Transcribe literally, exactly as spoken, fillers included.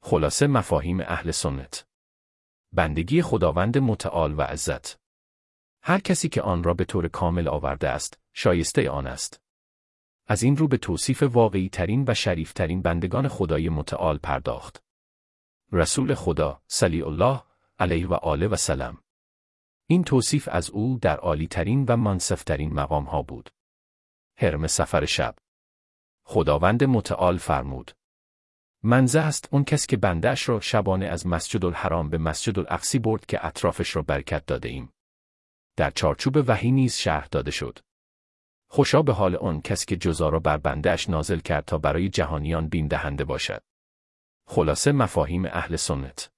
خلاصه مفاهیم اهل سنت. بندگی خداوند متعال و عزت. هر کسی که آن را به طور کامل آورده است، شایسته آن است. از این رو به توصیف واقعی ترین و شریف ترین بندگان خدای متعال پرداخت. رسول خدا صلی الله علیه و آله و سلم. این توصیف از او در عالی ترین و منصف ترین مقام ها بود. حرم سفر شب. خداوند متعال فرمود: منزه است اون کس که بنده‌اش را شبانه از مسجد الحرام به مسجد الاقصی برد که اطرافش را برکت داده ایم. در چارچوب وحی نیز شرح داده شد. خوشا به حال آن کس که جزا را بر بنده‌اش نازل کرد تا برای جهانیان بیم دهنده باشد. خلاصه مفاهیم اهل سنت.